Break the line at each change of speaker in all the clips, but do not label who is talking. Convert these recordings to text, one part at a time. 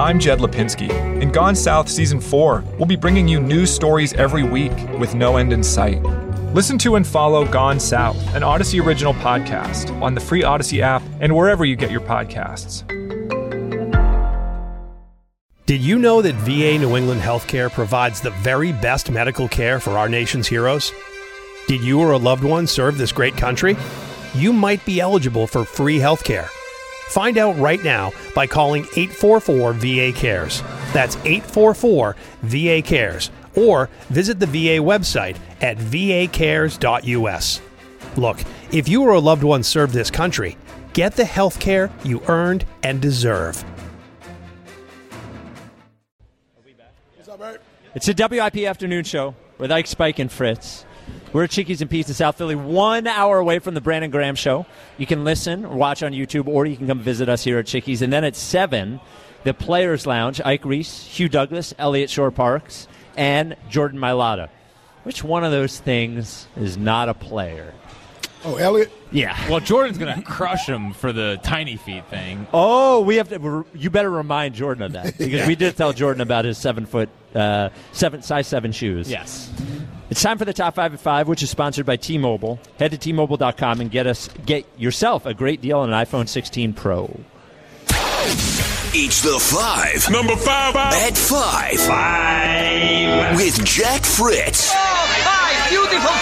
I'm Jed Lipinski. In Gone South Season 4, we'll be bringing you news stories every week with no end in sight. Listen to and follow Gone South, an Odyssey original podcast, on the free Odyssey app and wherever you get your podcasts.
Did you know that VA New England Healthcare provides the very best medical care for our nation's heroes? Did you or a loved one serve this great country? You might be eligible for free healthcare. Find out right now by calling 844-VA-CARES. That's 844-VA-CARES. Or visit the VA website at vacares.us. Look, if you or a loved one served this country, get the health care you earned and deserve.
What's up, Bert?
It's a WIP afternoon show with Ike, Spike, and Fritz. We're at Chickies and Pete's in South Philly, 1 hour away from the Brandon Graham Show. You can listen or watch on YouTube, or you can come visit us here at Chickies. And then at 7, the Players Lounge, Ike Reese, Hugh Douglas, Elliott Shore-Parks, and Jordan Mailata. Which one of those things is not a player?
Oh, Elliott?
Yeah.
Well, Jordan's going to crush him for the tiny feet thing.
Oh, we have to. You better remind Jordan of that, because we did tell Jordan about his size 7 shoes.
Yes.
It's time for the Top 5 at 5, which is sponsored by T-Mobile. Head to T-Mobile.com and get yourself a great deal on an iPhone 16 Pro.
Each the 5.
Number 5
At 5.
5.
With Jack Fritz.
Oh, 5. Beautiful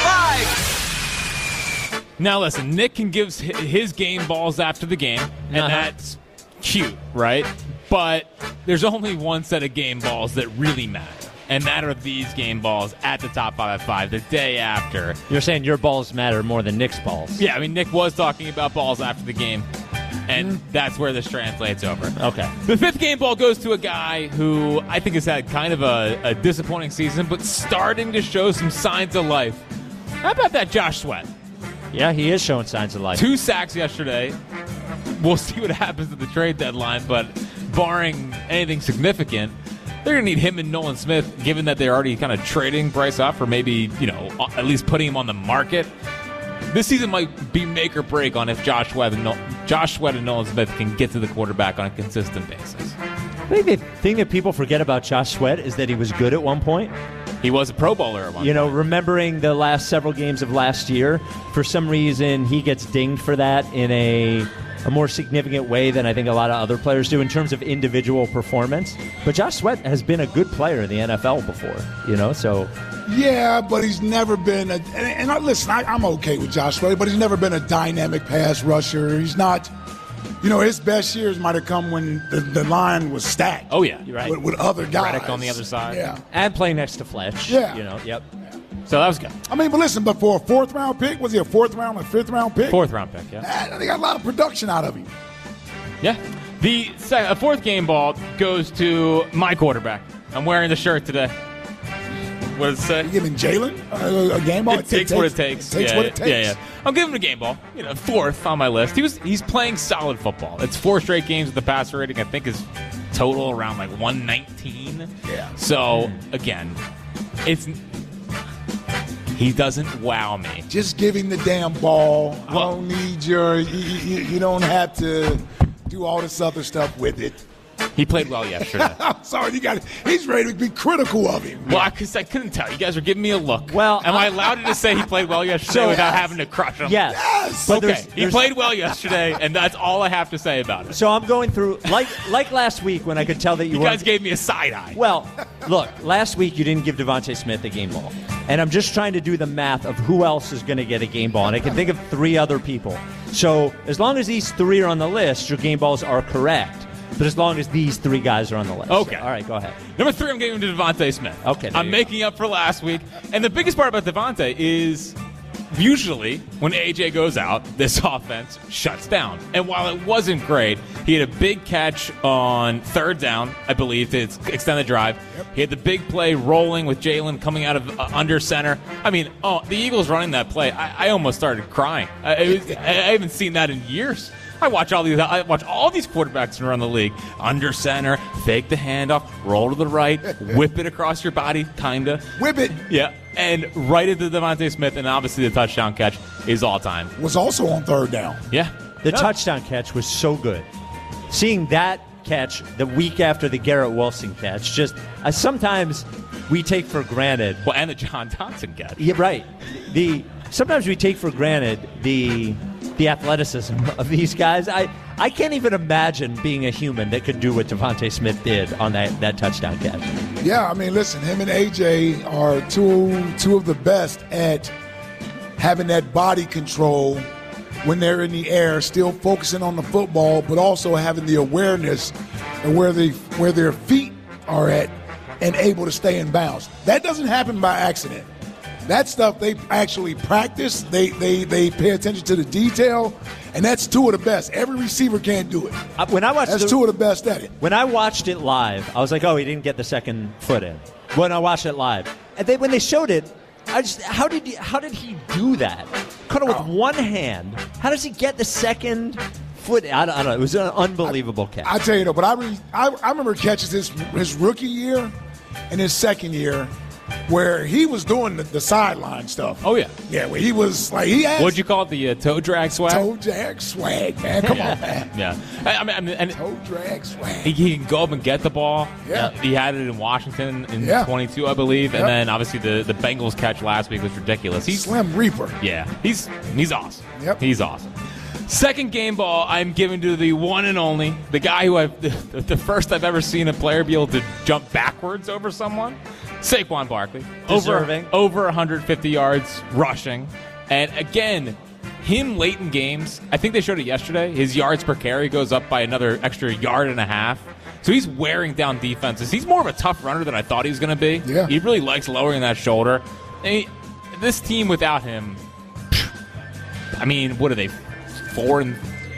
5.
Now, listen, Nick can give his game balls after the game, and that's cute, right? But there's only one set of game balls that really matter. And that are these game balls at the Top 5 at 5, the day after.
You're saying your balls matter more than Nick's balls.
Yeah, I mean, Nick was talking about balls after the game, and that's where this translates over.
Okay.
The 5th game ball goes to a guy who I think has had kind of a disappointing season, but starting to show some signs of life. How about that Josh Sweat?
Yeah, he is showing signs of life.
2 sacks yesterday. We'll see what happens at the trade deadline, but barring anything significant, they're going to need him and Nolan Smith, given that they're already kind of trading Bryce off, or maybe, at least putting him on the market. This season might be make or break on if Josh Sweat and Nolan Smith can get to the quarterback on a consistent basis.
I think the thing that people forget about Josh Sweat is that he was good at one point.
He was a Pro Bowler at one point.
Remembering the last several games of last year, for some reason he gets dinged for that in a more significant way than I think a lot of other players do in terms of individual performance. But Josh Sweat has been a good player in the NFL before, so...
Yeah, but he's never been I'm okay with Josh Sweat, but he's never been a dynamic pass rusher. He's not... his best years might have come when the line was stacked.
Oh, yeah. You're right.
With other guys.
Reddick on the other side.
Yeah.
And playing next to Fletch.
Yeah.
Yep.
So that was good.
I mean, but listen, but for a 4th-round pick, was he a 4th-round or 5th-round pick?
4th-round pick, yeah.
They got a lot of production out of him.
Yeah. The 4th game ball goes to my quarterback. I'm wearing the shirt today. What does it say?
You giving Jalen a game ball?
It takes what it takes.
It takes what it takes.
Yeah. I'm giving him a game ball. 4th on my list. He's playing solid football. It's 4 straight games with the passer rating. I think is total around 119.
Yeah.
So again, he doesn't wow me.
Just give him the damn ball. I don't need you don't have to do all this other stuff with it.
He played well yesterday.
I'm sorry, he's ready to be critical of him.
Well, because I couldn't tell. You guys were giving me a look.
Well,
am I allowed to say he played well yesterday without having to crush him?
Yes.
But okay, he played well yesterday, and that's all I have to say about it.
So I'm going through, like last week when I could tell that you
guys gave me a side eye.
Well, look, last week you didn't give Devontae Smith a game ball. And I'm just trying to do the math of who else is going to get a game ball. And I can think of 3 other people. So as long as these 3 are on the list, your game balls are correct. But as long as these 3 guys are on the list.
Okay.
So, all right, go ahead.
Number 3, I'm giving to Devontae Smith.
Okay.
I'm making up for last week. And the biggest part about Devontae is usually when AJ goes out, this offense shuts down. And while it wasn't great, he had a big catch on 3rd down, I believe, to extend the drive. Yep. He had the big play rolling with Jalen coming out of under center. I mean, the Eagles running that play, I almost started crying. I haven't seen that in years. I watch all these quarterbacks around the league. Under center, fake the handoff, roll to the right, whip it across your body, kinda.
Whip it.
Yeah, and right into Devontae Smith, and obviously the touchdown catch is all time.
Was also on 3rd down.
Yeah.
The touchdown catch was so good. Seeing that catch the week after the Garrett Wilson catch. Just sometimes we take for granted.
Well, and the John Dotson catch.
Yeah, right. Sometimes we take for granted the athleticism of these guys. I can't even imagine being a human that could do what Devontae Smith did on that touchdown catch.
Yeah, I mean, listen, him and AJ are two of the best at having that body control when they're in the air, still focusing on the football, but also having the awareness of where their feet are at and able to stay in bounds. That doesn't happen by accident. That stuff they actually practice. They pay attention to the detail, and that's two of the best. Every receiver can't do it. That's two of the best at it.
When I watched it live, I was like, oh, he didn't get the second foot in. When I watched it live, and when they showed it, how did he do that? Caught it with one hand. How does he get the second foot? I don't know. It was an unbelievable catch.
I tell you though, but I remember catches his rookie year and his second year, where he was doing the sideline stuff.
Oh, yeah.
Yeah, where he was like, he had...
What'd you call it, the toe drag swag?
Toe drag swag, man. Come on, man.
Yeah. I mean, and
toe drag swag.
He can go up and get the ball.
Yeah.
He had it in Washington in 22, I believe.
Yep.
And then, obviously, the Bengals catch last week was ridiculous. He's
Slim Reaper.
Yeah. He's awesome.
Yep.
He's awesome. Second game ball, I'm giving to the one and only, the guy who the first I've ever seen a player be able to jump backwards over someone, Saquon Barkley.
Deserving.
Over 150 yards rushing. And again, him late in games, I think they showed it yesterday, his yards per carry goes up by another extra yard and a half. So he's wearing down defenses. He's more of a tough runner than I thought he was going to be.
Yeah.
He really likes lowering that shoulder. And this team without him, I mean, what are they? 4-4?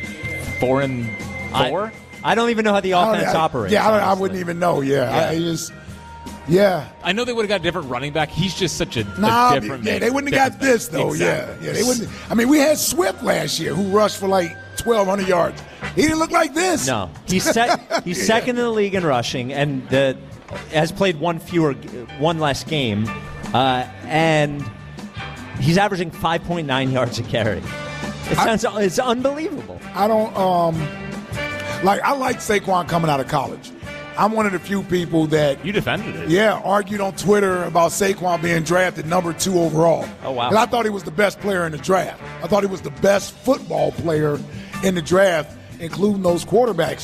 I don't even know how the offense operates.
Yeah, I wouldn't even know. Yeah.
I know they would have got a different running back. He's just such a different
Yeah,
man.
they wouldn't have got this, though.
Exactly.
Yeah, they wouldn't. I mean, we had Swift last year who rushed for like 1,200 yards. He didn't look like this.
No. He's second in the league in rushing and has played one less game. And he's averaging 5.9 yards a carry. It's unbelievable.
I don't I like Saquon coming out of college. I'm one of the few people that
You defended it.
Yeah, argued on Twitter about Saquon being drafted number 2 overall.
Oh wow!
And I thought he was the best player in the draft. I thought he was the best football player in the draft, including those quarterbacks.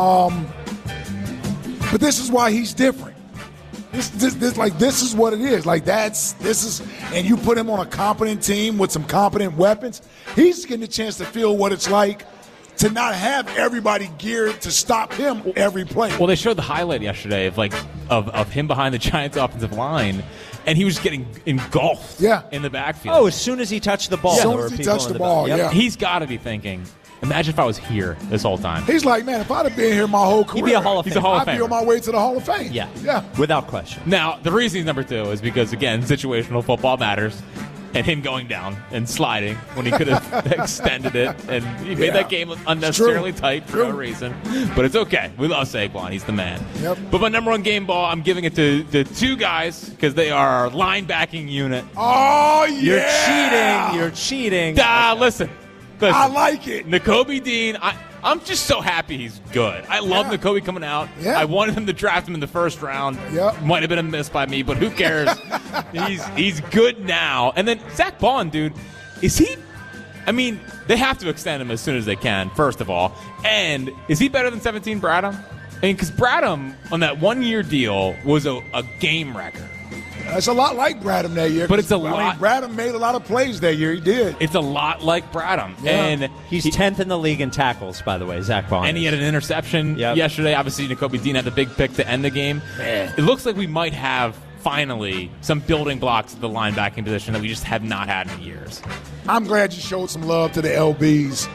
But this is why he's different. This is what it is. And you put him on a competent team with some competent weapons, he's getting a chance to feel what it's like to not have everybody geared to stop him every play.
Well, they showed the highlight yesterday of him behind the Giants' offensive line, and he was just getting engulfed in the backfield.
Oh, as soon as he touched the ball.
As soon as he touched the ball,
yep.
yeah.
He's got to be thinking, imagine if I was here this whole time.
He's like, man, if I'd have been here my whole career,
He'd be a Hall of
He's a Hall of
I'd be
Famer.
on my way to the Hall of Fame.
Yeah, without question.
Now, the reason he's number 2 is because, again, situational football matters, and him going down and sliding when he could have extended it, and he made that game unnecessarily tight for no reason. But it's okay. We love Saquon. He's the man.
Yep.
But my number 1 game ball, I'm giving it to the 2 guys because they are our linebacking unit.
Oh, yeah.
You're cheating.
Listen.
I like it.
Nakobe Dean, I'm just so happy he's good. I love Nakobe coming out.
Yeah.
I wanted him to draft him in the first round.
Yep.
Might have been a miss by me, but who cares? he's good now. And then Zach Bond, dude, is he? I mean, they have to extend him as soon as they can, first of all. And is he better than 17 Bradham? I mean, because Bradham on that 1-year deal was a game wrecker.
It's a lot like Bradham that year.
But it's a lot.
Bradham made a lot of plays that year. He did.
It's a lot like Bradham.
Yeah.
And
He's 10th in the league in tackles, by the way, Zach Bond.
And he had an interception yesterday. Obviously, Nakobe Dean had the big pick to end the game. It looks like we might have, finally, some building blocks at the linebacking position that we just have not had in years.
I'm glad you showed some love to the LBs.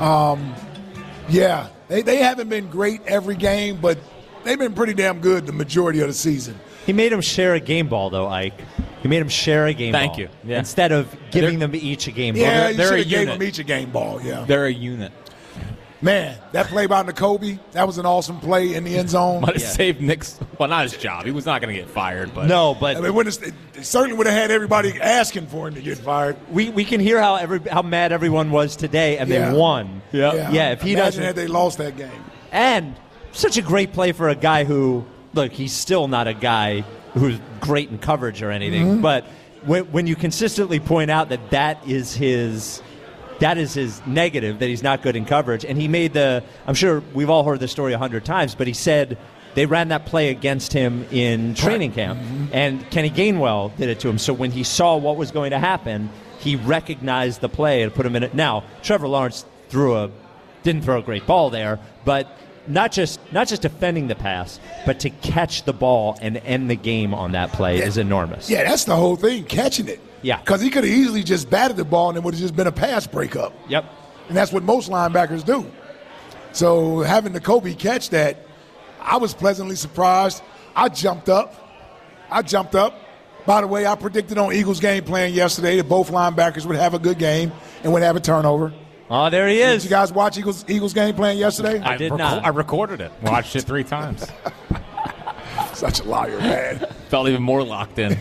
They haven't been great every game, but they've been pretty damn good the majority of the season.
He made him share a game ball, though, Ike. He made him share a game ball.
Thank you. Yeah.
Instead of giving them each a game ball.
Yeah, you
They're
should
a
have gave
unit.
them each a game ball, yeah.
They're a unit.
Man, that play by Nakobe, that was an awesome play in the end zone.
Might have saved Nick's, not his job. He was not going to get fired. But
No, but
I mean, it certainly would have had everybody asking for him to get fired.
we can hear how mad everyone was today, and
Yeah.
they won.
Yeah.
Yeah, if he
Imagine
doesn't.
had they lost that game.
And such a great play for a guy who, look, he's still not a guy who's great in coverage or anything, but when you consistently point out that is his negative, that he's not good in coverage, and he made I'm sure we've all heard this story 100 times, but he said they ran that play against him in training camp, and Kenny Gainwell did it to him. So when he saw what was going to happen, he recognized the play and put him in it. Now, Trevor Lawrence didn't throw a great ball there, but not just defending the pass, but to catch the ball and end the game on that play is enormous.
Yeah, that's the whole thing, catching it.
Yeah.
Because he could have easily just batted the ball and it would have just been a pass breakup.
Yep.
And that's what most linebackers do. So having the Kobe catch that, I was pleasantly surprised. I jumped up. By the way, I predicted on Eagles game plan yesterday that both linebackers would have a good game and would have a turnover.
Oh, there he is.
Did you guys watch Eagles game plan yesterday?
I did not.
I recorded it. Watched it 3 times.
Such a liar, man.
Felt even more locked in.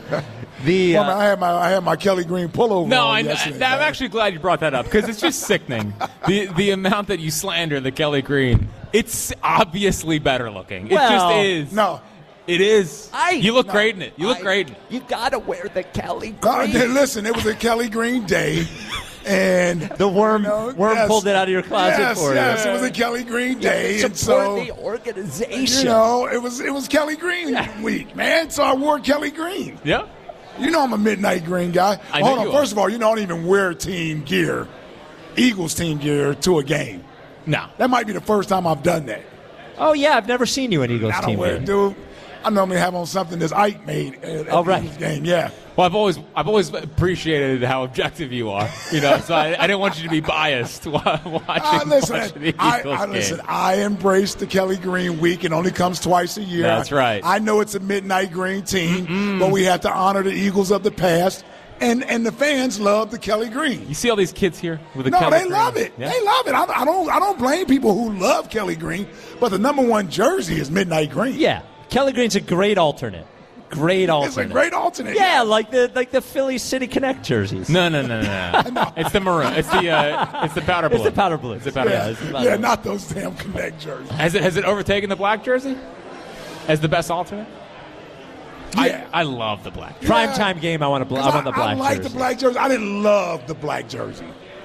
I had my Kelly Green pullover.
No,
on
I'm actually glad you brought that up because it's just sickening. The amount that you slander the Kelly Green. It's obviously better looking. It just is.
No.
It is. You look great in it. You look great in it.
You got to wear the Kelly Green.
Listen, it was a Kelly Green day. And
the worm pulled it out of your closet for you.
Yes, it was a Kelly Green day, and
so the organization.
It was Kelly Green week, man. So I wore Kelly Green.
Yeah.
You know I'm a midnight green guy. Hold on. First of all, I don't even wear team gear, Eagles team gear, to a game.
No.
That might be the first time I've done that.
Oh yeah, I've never seen you in Eagles team gear.
I don't wear it, dude. I normally have on something that's Ike made at the Eagles game. Yeah.
Well, I've always appreciated how objective you are. So I didn't want you to be biased watching the Eagles game.
I embrace the Kelly Green week. It only comes twice a year.
That's right.
I know it's a midnight green team, but we have to honor the Eagles of the past. And the fans love the Kelly Green.
You see all these kids here with the Kelly Green?
No, they love it. Yeah. They love it. I don't blame people who love Kelly Green, but the number one jersey is midnight green.
Yeah, Kelly Green's a great alternate.
It's a great alternate.
Yeah, like the Philly City Connect jerseys.
No. It's the maroon. It's the powder blue.
It's the powder blue.
It's the powder blue.
Yeah, not those damn Connect jerseys.
Has it overtaken the black jersey as the best alternate?
Yeah.
I love the black jersey.
Primetime game, I want the black jersey.
I like the black jersey. I didn't love the black jersey.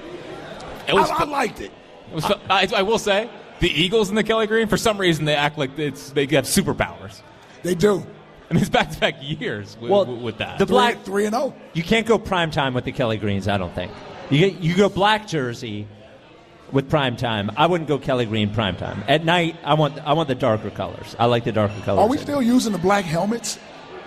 I liked it.
I will say, the Eagles in the Kelly Green, for some reason, they act like they have superpowers.
They do.
I mean, it's back-to-back years with that.
The black
3-0.
You can't go primetime with the Kelly Greens, I don't think. You go black jersey with primetime. I wouldn't go Kelly Green primetime. At night, I want the darker colors. I like the darker colors.
Are we still using the black helmets?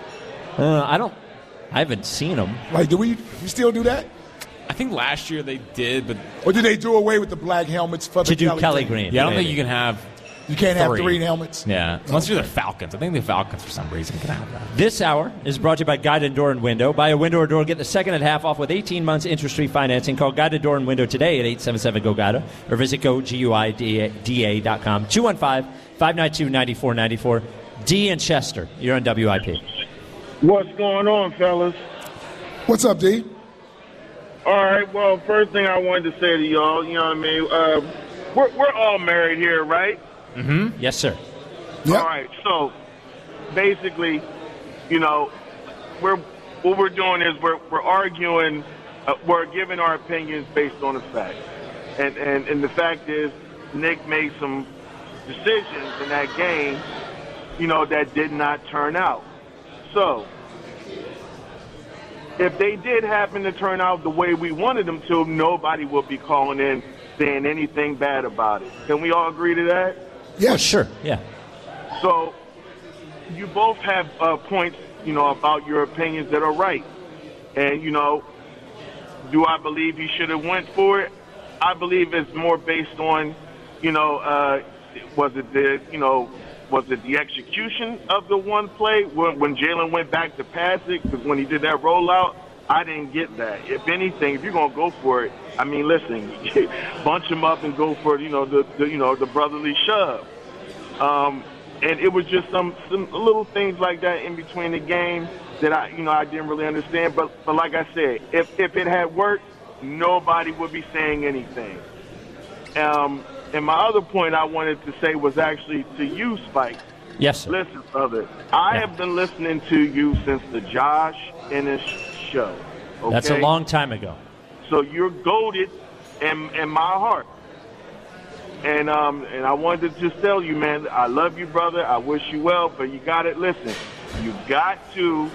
I haven't seen them.
Like, do we still do that?
I think last year they did, but
or did they do away with the black helmets for the
Kelly Green?
Yeah, I don't think you can have.
You can't have 3 helmets?
Yeah, unless you're the Falcons. I think the Falcons, for some reason, can have that.
This hour is brought to you by Guided Door and Window. Buy a window or door, get the second and half off with 18 months interest-free financing. Call Guided Door and Window today at 877-GO-GUIDA or visit GoGUIDA.com. 215-592-9494. D in Chester, you're on WIP.
What's going on, fellas?
What's up, D?
All right, well, first thing I wanted to say to y'all, you know what I mean? We're all married here, right?
Mm-hmm. Yes, sir.
Yep.
All right, so basically, what we're doing is we're arguing, we're giving our opinions based on the facts. And the fact is, Nick made some decisions in that game, that did not turn out. So, if they did happen to turn out the way we wanted them to, nobody would be calling in saying anything bad about it. Can we all agree to that?
Yeah,
sure. Yeah.
So, you both have points, about your opinions that are right. And, do I believe he should have went for it? I believe it's more based on, was it the execution of the one play when Jalen went back to pass it? Because when he did that rollout, I didn't get that. If anything, if you're gonna go for it, I mean, listen, bunch him up and go for the brotherly shove. And it was just some little things like that in between the game that I didn't really understand. But like I said, if it had worked, nobody would be saying anything. And my other point I wanted to say was actually to you, Spike.
Yes, sir.
Listen, brother, I have been listening to you since the Josh Ennis show. Okay?
That's a long time ago.
So you're goated in my heart. And I wanted to just tell you, man, I love you, brother. I wish you well, but you got it. Listen, you got to,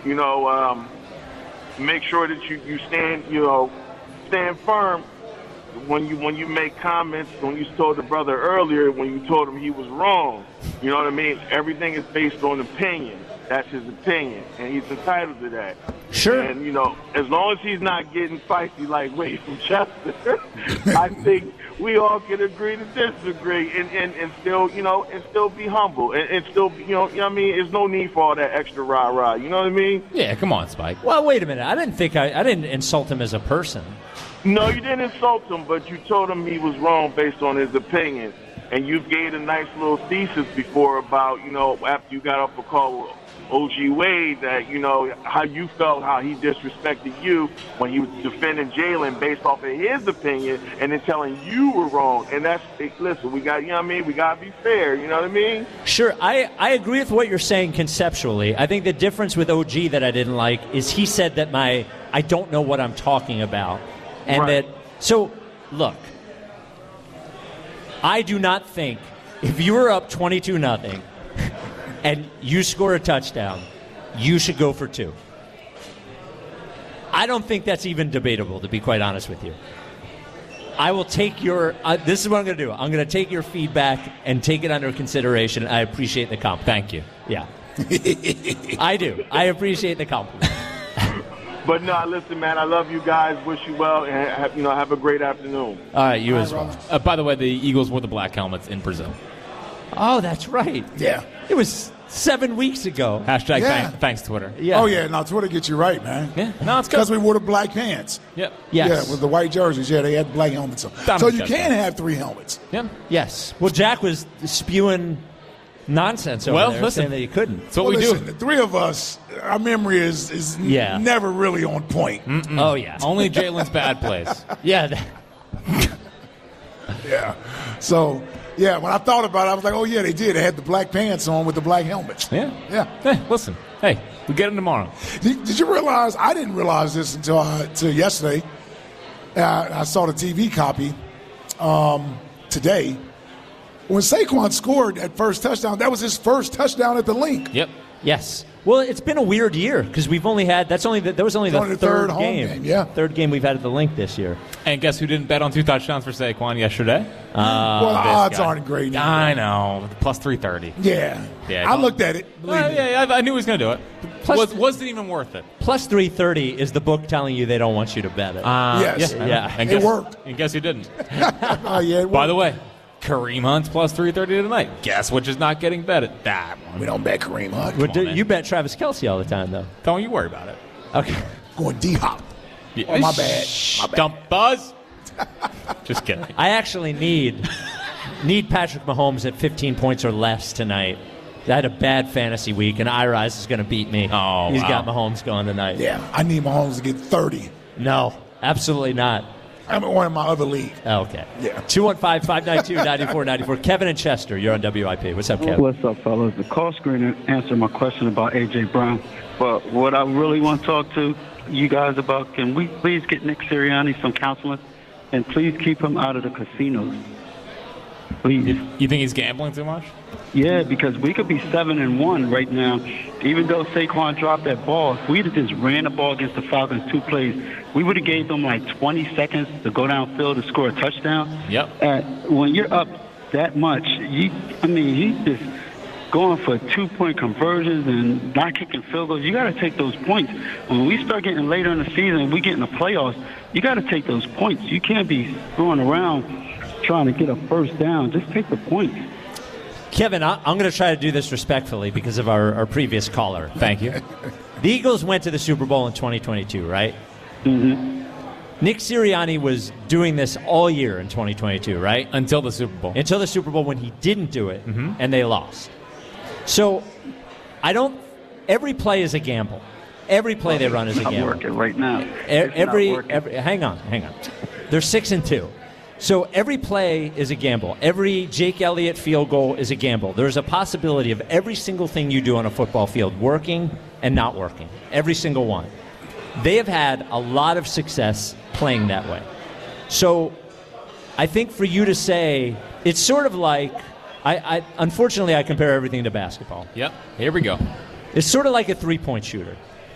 make sure that you stand firm when you make comments. When you told the brother earlier, when you told him he was wrong, you know what I mean? Everything is based on opinion. That's his opinion, and he's entitled to that.
Sure.
And, as long as he's not getting feisty like Wade from Chester, I think we all can agree to disagree and still, and still be humble and still, what I mean? There's no need for all that extra rah-rah. You know what I mean?
Yeah, come on, Spike.
Well, wait a minute. I didn't insult him as a person.
No, you didn't insult him, but you told him he was wrong based on his opinion. And you gave a nice little thesis before about, after you got off a call with OG Wade, that, how you felt, how he disrespected you when he was defending Jalen based off of his opinion and then telling you were wrong. And that's, listen, we got, we got to be fair, you know what I mean?
Sure, I agree with what you're saying conceptually. I think the difference with OG that I didn't like is he said that I don't know what I'm talking about. And
right.
Look, I do not think if you were up 22-0 and you score a touchdown, you should go for 2. I don't think that's even debatable, to be quite honest with you. I will take your this is what I'm going to do. I'm going to take your feedback and take it under consideration. I appreciate the compliment.
Thank you.
Yeah. I do. I appreciate the compliment.
But no, listen, man, I love you guys. Wish you well, and have a great afternoon.
All right, you as well.
By the way, the Eagles wore the black helmets in Brazil.
Oh, that's right.
Yeah.
It was 7 weeks ago.
Hashtag
Yeah.
thanks, Twitter.
Yeah.
Oh, yeah. Now, Twitter gets you right, man.
Yeah. No, it's good.
Because we wore the black pants.
Yep.
Yes.
Yeah, with the white jerseys. Yeah, they had black helmets on. So you can have 3 helmets.
Yeah.
Yes. Well, Jack was spewing nonsense over there, saying that you couldn't.
That's what we
listen,
do.
The 3 of us, our memory is never really on point.
Oh, yeah.
Only Jalen's bad plays.
Yeah.
Yeah. So, yeah, when I thought about it, I was like, oh, yeah, they did. They had the black pants on with the black helmets.
Yeah.
Yeah.
Hey, listen. Hey, we get them tomorrow.
Did you realize? I didn't realize this until yesterday. I saw the TV copy today. When Saquon scored that first touchdown, that was his first touchdown at the Link.
Yep.
Yes. Well, it's been a weird year because we've only had that was only the third
home
game.
Yeah,
third game we've had at the Link this year.
And guess who didn't bet on 2 touchdowns for Saquon yesterday?
Well, the odds aren't great either.
I know. Plus 330.
Yeah.
Yeah.
I looked at it.
I knew he was going to do it.
Plus,
wasn't even worth it.
Plus 330 is the book telling you they don't want you to bet it.
Yes.
Yeah.
And
It worked.
And guess who didn't?
Yeah, it
By
worked.
the way, Kareem Hunt's plus 330 tonight. Guess which is not getting betted? That one.
We don't bet Kareem Hunt.
You bet Travis Kelce all the time, though.
Don't you worry about it.
Okay.
Going D-hop.
Yeah.
Oh, my bad. My bad.
Dump buzz. Just kidding.
I actually need Patrick Mahomes at 15 points or less tonight. I had a bad fantasy week, and iRise is going to beat me.
Oh,
He's
wow.
got Mahomes going tonight.
Yeah, I need Mahomes to get 30.
No, absolutely not.
I'm in one of my other league.
Okay.
Yeah.
215-592-9494. Kevin and Chester, you're on WIP. What's up, Kevin?
What's up, fellas? The call screener answered my question about A.J. Brown. But what I really want to talk to you guys about, can we please get Nick Sirianni some counseling? And please keep him out of the casinos. Please.
You think he's gambling too much?
Yeah, because we could be 7-1 right now. Even though Saquon dropped that ball, if we'd have just ran the ball against the Falcons 2 plays, we would have gave them like 20 seconds to go downfield to score a touchdown.
Yep.
When you're up that much, he's just going for 2-point conversions and not kicking field goals. You got to take those points. When we start getting later in the season, we get in the playoffs, you got to take those points. You can't be throwing around trying to get a first down. Just take the points.
Kevin, I'm going to try to do this respectfully because of our previous caller.
Thank you.
The Eagles went to the Super Bowl in 2022, right?
Mm-hmm.
Nick Sirianni was doing this all year in 2022, right?
Until the Super Bowl.
Until the Super Bowl when he didn't do it, and they lost. So, every play is a gamble. Every play they run is a gamble.
It's not working right now.
Hang on. They're 6-2. So every play is a gamble. Every Jake Elliott field goal is a gamble. There's a possibility of every single thing you do on a football field working and not working. Every single one. They have had a lot of success playing that way. So I think for you to say, it's sort of like, unfortunately I compare everything to basketball.
Yep, here we go.
It's sort of like a three-point shooter.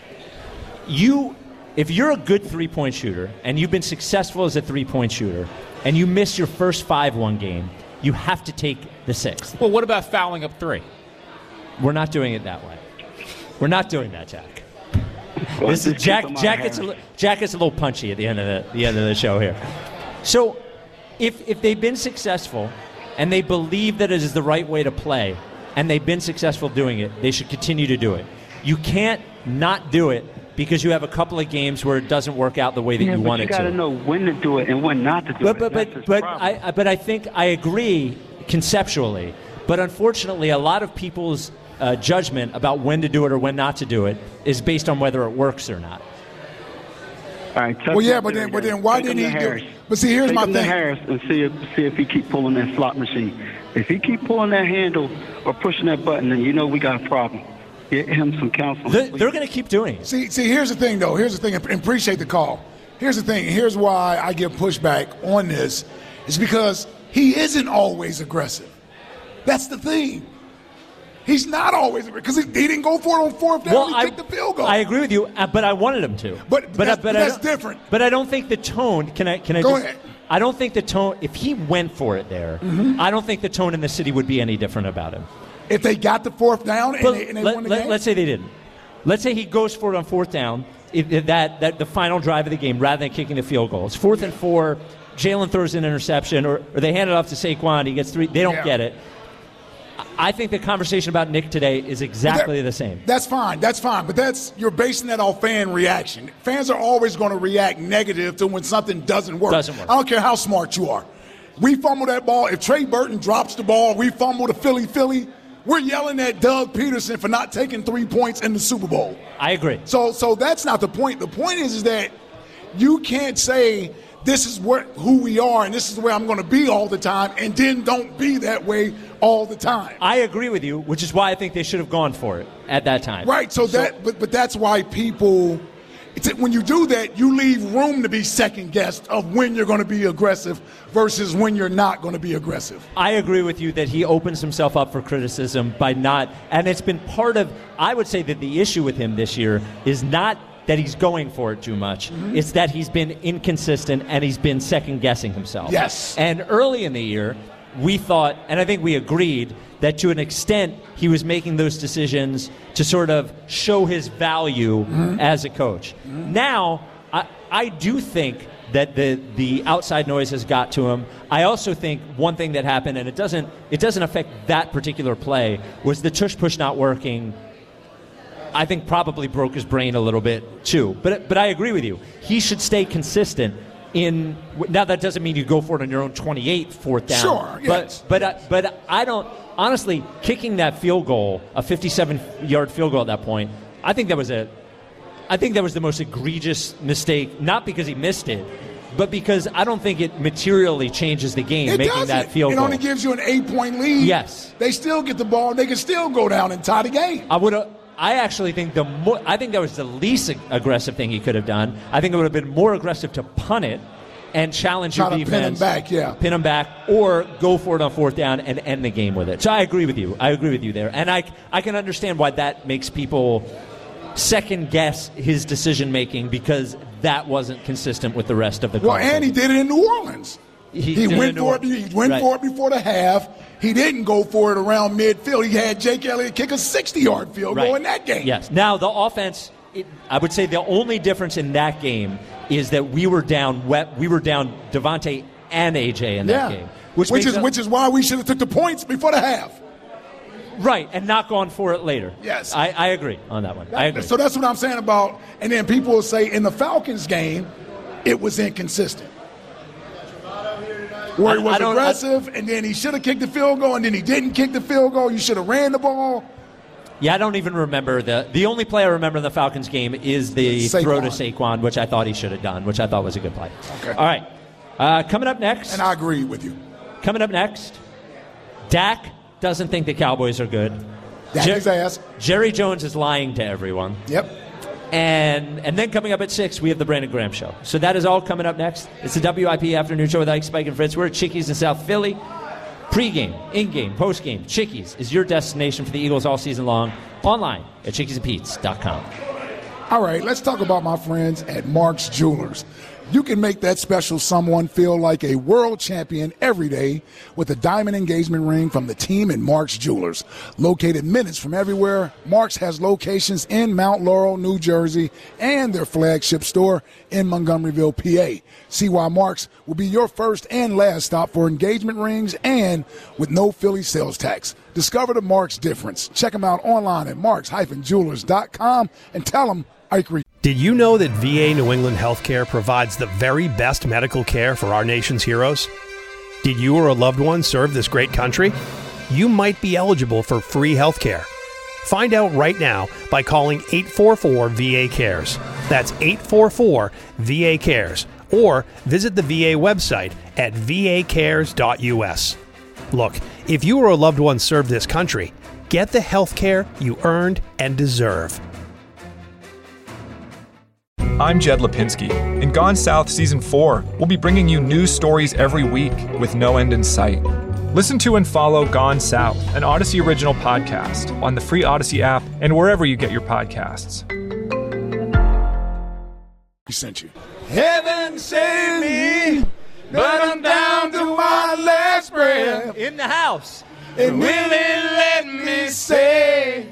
If you're a good three-point shooter and you've been successful as a three-point shooter and you miss your first 5 one game, you have to take the 6th.
Well, what about fouling up 3?
We're not doing it that way. We're not doing that, Jack. This is Jack gets a little punchy at the end of the show here. So if they've been successful and they believe that it is the right way to play and they've been successful doing it, they should continue to do it. You can't not do it because you have a couple of games where it doesn't work out the way that you want it to.
You got to know when to do it and when not to do it.
But I think I agree conceptually. But unfortunately, a lot of people's judgment about when to do it or when not to do it is based on whether it works or not.
All right.
Well, yeah, but then why didn't he do it? But see, here's my thing.
Harris and see if he keep pulling that slot machine. If he keep pulling that handle or pushing that button, then you know we got a problem. Get him some counsel.
They're going to keep doing it.
See, here's the thing, though. Here's the thing, and appreciate the call. Here's the thing. Here's why I give pushback on this. It's because he isn't always aggressive. That's the thing. He's not always aggressive because he didn't go for it on 4th down.
Well,
he kicked the field goal.
I agree with you, but I wanted him to.
But that's different.
But I don't think the tone. Can I
go ahead?
I don't think the tone. If he went for it there, I don't think the tone in the city would be any different about him.
If they got the 4th down and they won the game?
Let's say they didn't. Let's say he goes for it on 4th down, that the final drive of the game, rather than kicking the field goal. It's 4th and 4. Jalen throws an interception, or they hand it off to Saquon. He gets 3. They don't get it. I think the conversation about Nick today is exactly the same.
That's fine. But you're basing that off fan reaction. Fans are always going to react negative to when something doesn't work. I don't care how smart you are. We fumble that ball. If Trey Burton drops the ball, we fumble to Philly. We're yelling at Doug Peterson for not taking 3 points in the Super Bowl.
I agree.
So that's not the point. The point is that you can't say this is who we are and this is where I'm going to be all the time, and then don't be that way all the time.
I agree with you, which is why I think they should have gone for it at that time.
Right. But that's why people. When you do that, you leave room to be second-guessed of when you're going to be aggressive versus when you're not going to be aggressive.
I agree with you that he opens himself up for criticism by not, and it's been part of, I would say that the issue with him this year is not that he's going for it too much. Mm-hmm. It's that he's been inconsistent and he's been second-guessing himself.
Yes.
And early in the year, we thought, and I think we agreed, that to an extent he was making those decisions to sort of show his value as a coach. Now, I do think that the outside noise has got to him. I also think one thing that happened, and it doesn't affect that particular play, was the tush-push not working. I think probably broke his brain a little bit too. But I agree with you. He should stay consistent. Now that doesn't mean you go for it on your own 28 4th down.
Sure, yes.
But I don't honestly kicking that field goal, a 57-yard field goal at that point. I think that was the most egregious mistake. Not because he missed it, but because I don't think it materially changes the game. That field goal.
It only gives you an 8-point lead.
Yes,
they still get the ball. They can still go down and tie the game.
I actually think I think that was the least aggressive thing he could have done. I think it would have been more aggressive to punt it and challenge your defense. Pin him back, or go for it on 4th down and end the game with it. So I agree with you. There. And I can understand why that makes people second guess his decision making, because that wasn't consistent with the rest of the
Well, and he did it in New Orleans. He went for it before the half. He didn't go for it around midfield. He had Jake Elliott kick a 60-yard field goal in that game.
Yes. Now, the offense, I would say the only difference in that game is that we were down Devontae and AJ in that game. Which
is why we should have took the points before the half.
Right, and not gone for it later.
Yes.
I agree on that one. I agree.
So that's what I'm saying about, and then people will say in the Falcons game, it was inconsistent. Where he was aggressive, and then he should have kicked the field goal, and then he didn't kick the field goal. You should have ran the ball.
Yeah, I don't even remember the only play I remember in the Falcons game is the throw to Saquon, which I thought he should have done, which I thought was a good play.
Okay.
All right. Coming up next.
And I agree with you.
Coming up next, Dak doesn't think the Cowboys are good.
Dak his ass.
Jerry Jones is lying to everyone.
Yep.
And then coming up at 6, we have the Brandon Graham Show. So that is all coming up next. It's the WIP Afternoon Show with Ike, Spike, and Fritz. We're at Chickies in South Philly. Pre-game, in-game, post-game, Chickies is your destination for the Eagles all season long. Online at chickiesandpete's.com.
All right, let's talk about my friends at Mark's Jewelers. You can make that special someone feel like a world champion every day with a diamond engagement ring from the team at Mark's Jewelers. Located minutes from everywhere, Mark's has locations in Mount Laurel, New Jersey, and their flagship store in Montgomeryville, PA. See why Mark's will be your first and last stop for engagement rings and with no Philly sales tax. Discover the Mark's difference. Check them out online at marks-jewelers.com and tell them Ike Reed.
Did you know that VA New England Healthcare provides the very best medical care for our nation's heroes? Did you or a loved one serve this great country? You might be eligible for free healthcare. Find out right now by calling 844-VA-CARES. That's 844-VA-CARES. Or visit the VA website at vacares.us. Look, if you or a loved one served this country, get the healthcare you earned and deserve.
I'm Jed Lipinski. In Gone South Season 4, we'll be bringing you news stories every week with no end in sight. Listen to and follow Gone South, an Odyssey original podcast, on the free Odyssey app and wherever you get your podcasts.
He sent you.
Heaven save me, but I'm down to my last breath.
In the house.
And will it let me say,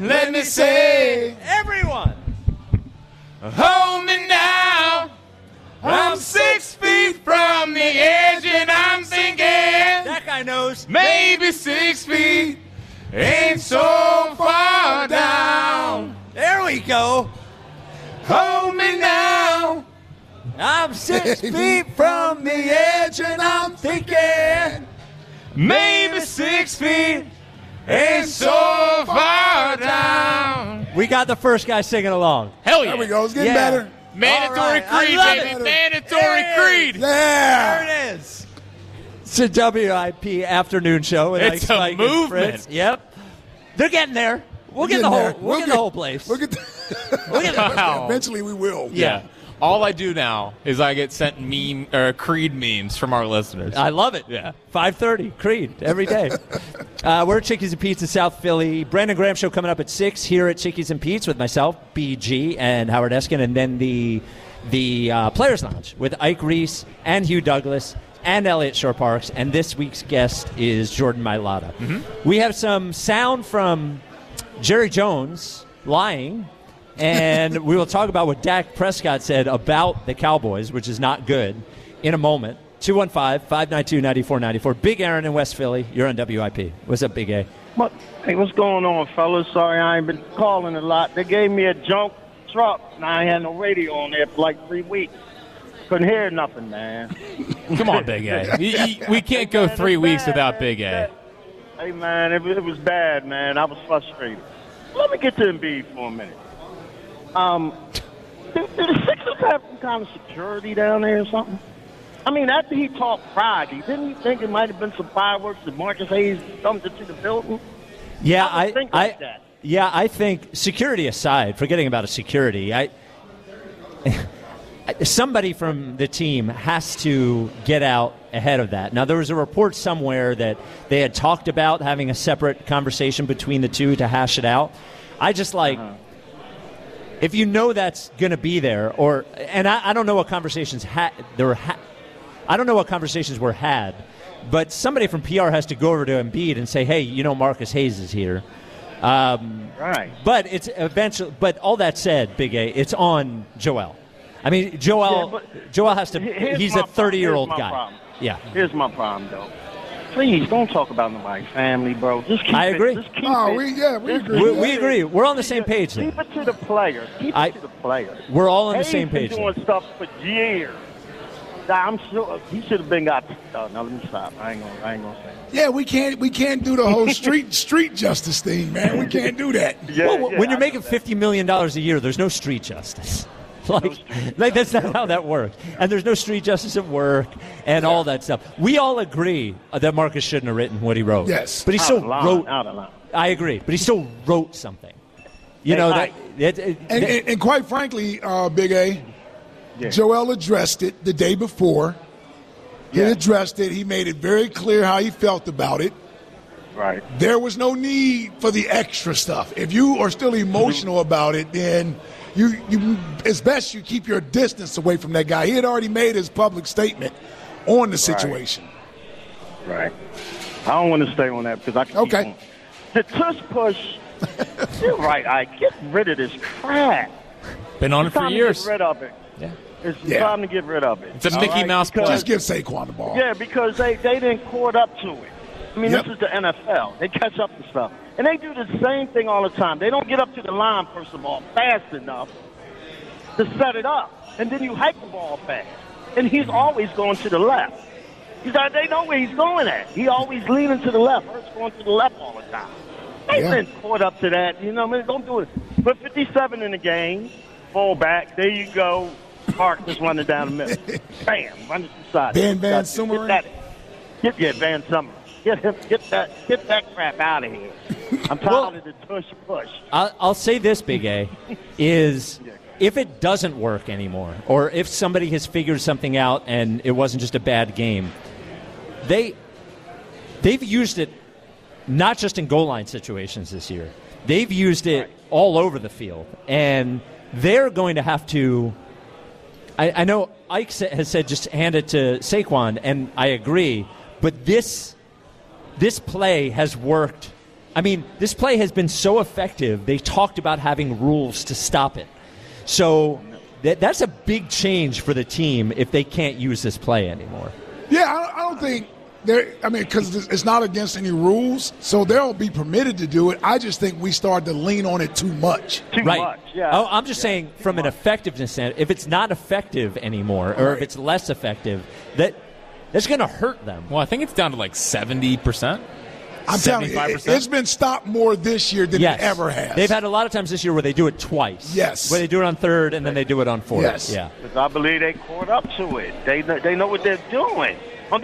everyone.
Hold me now. I'm 6 feet from the edge and I'm thinking
That guy knows.
maybe 6 feet ain't so far down.
There we go.
Hold me now.
I'm 6 feet from the edge and I'm thinking
Maybe 6 feet ain't so far down.
We got the first guy singing along.
Hell yeah.
There we go. It's getting better.
Mandatory
All right. I
Creed,
love
baby.
it.
Mandatory
There it
Creed.
Yeah.
There it is. It's a WIP afternoon show. With
It's
Ike,
a
Spike, and
movement.
Fritz. Yep. They're getting there. We'll get the whole. We'll get the whole place.
We'll get
Wow.
Eventually we will.
Yeah. All I do now is I get sent Creed memes from our listeners.
I love it.
Yeah.
5:30, Creed, every day. We're at Chickies and Pete's in South Philly. Brandon Graham Show coming up at 6 here at Chickies and Pete's with myself, BG, and Howard Eskin, and then the Players Lounge with Ike Reese and Hugh Douglas and Elliot Shore Parks, and this week's guest is Jordan Mailata. Mm-hmm. We have some sound from Jerry Jones lying, and we will talk about what Dak Prescott said about the Cowboys, which is not good, in a moment. 215-592-9494. Big Aaron in West Philly. You're on WIP. What's up, Big A?
Hey, what's going on, fellas? Sorry I ain't been calling a lot. They gave me a junk truck, and I ain't had no radio on there for like 3 weeks. Couldn't hear nothing, man.
Come on, Big A. We can't go 3 weeks without Big A.
Hey, man, it was bad, man. I was frustrated. Let me get to Embiid for a minute. Did the Sixers have some kind of security down there or something? I mean, after he talked Friday, didn't you think it might have been some fireworks that Marcus Hayes dumped into the building?
Yeah,
I
think security aside, forgetting about a security, somebody from the team has to get out ahead of that. Now, there was a report somewhere that they had talked about having a separate conversation between the two to hash it out. I just if you know that's going to be there, I don't know what conversations I don't know what conversations were had, but somebody from PR has to go over to Embiid and say, "Hey, you know Marcus Hayes is here."
Right.
But it's eventually. But all that said, Big A, it's on Joel. I mean, Joel has to. He's a 30-year-old guy.
Problem.
Yeah.
Here's my problem, though. Please don't talk about nobody's family, bro. Just keep
I agree.
Just keep
we agree.
We agree. We're on the same page.
Keep it to the players. Keep it to the players.
We're all on the same page.
He's been doing stuff for years. I'm sure he should have been got. No, let me stop. I ain't gonna say.
Yeah, we can't do the whole street justice thing, man. We can't do that.
When you're making $50 million a year, there's no street justice. like that's not how that works. And there's no street justice at work and all that stuff. We all agree that Marcus shouldn't have written what he wrote.
Yes.
But he still wrote.
Out of line.
I agree. But he still wrote something.
And quite frankly, Big A, Joel addressed it the day before. He addressed it. He made it very clear how he felt about it.
Right.
There was no need for the extra stuff. If you are still emotional about it, then you it's best you keep your distance away from that guy. He had already made his public statement on the situation.
Right. I don't want to stay on that because I can keep on. The tush push, you're right, I get rid of this crap.
Been on it for years.
Get rid of it.
Yeah.
It's time to get rid of it.
It's a Mickey Mouse play.
Just give Saquon the ball.
Yeah, because they didn't court up to it. I mean, this is the NFL. They catch up to stuff. And they do the same thing all the time. They don't get up to the line, first of all, fast enough to set it up. And then you hike the ball fast. And he's always going to the left. They know where he's going at. He always leaning to the left. Hurts going to the left all the time. They've been caught up to that. You know what I mean? Don't do it. Put 57 in the game. Fullback. There you go. Mark just running down the middle. Bam. Run to the side.
Van Summer.
Van Summer. Get that crap out of here. I'm tired of the push.
I'll say this, Big A, is if it doesn't work anymore, or if somebody has figured something out and it wasn't just a bad game, they've used it not just in goal line situations this year. They've used it all over the field, and they're going to have to. I know Ike has said just hand it to Saquon, and I agree, but this play has worked. I mean, this play has been so effective, they talked about having rules to stop it. So that's a big change for the team if they can't use this play anymore.
Yeah, I don't think because it's not against any rules, so they'll be permitted to do it. I just think we started to lean on it too much.
Too much, yeah.
Oh, I'm just saying from an effectiveness standpoint, if it's not effective anymore, or if it's less effective, that's going to hurt them.
Well, I think it's down to like 70%.
I'm telling you, it's been stopped more this year than it ever has.
They've had a lot of times this year where they do it twice.
Yes.
Where they do it on third and then they do it on fourth.
Yes.
Yeah.
Because I believe they caught up to it. They know what they're doing. Just